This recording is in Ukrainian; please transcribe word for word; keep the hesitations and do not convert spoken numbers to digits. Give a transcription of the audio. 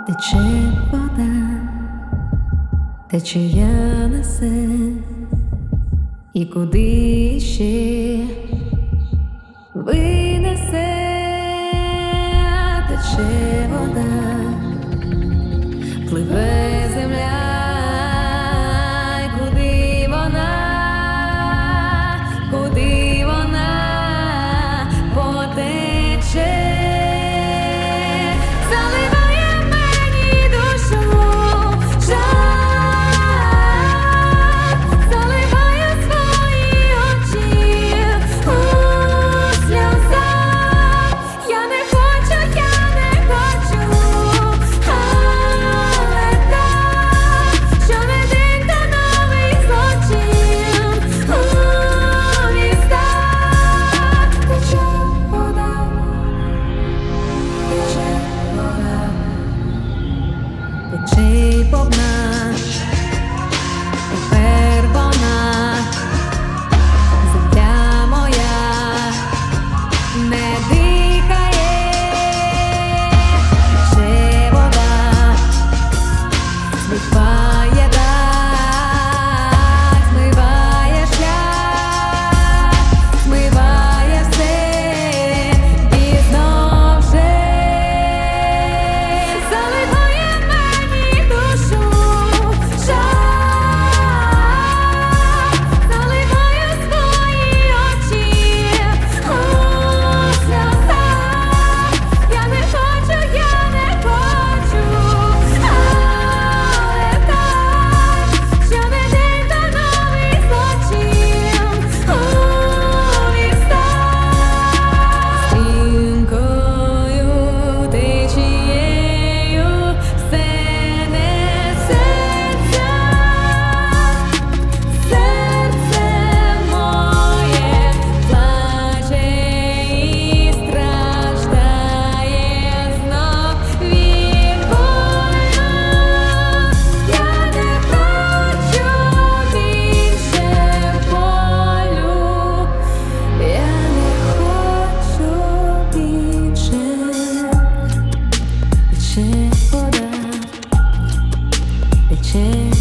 Тече вода, течія несе, і куди ще винесе. Тече вода, пливе земля, й куди вона, куди вона потече. Тече повна, тепер вона, земля моя не дихає. Тече вода, змиває дах, змиває шлях, змиває все, пізно вже. Заливає вода, тече.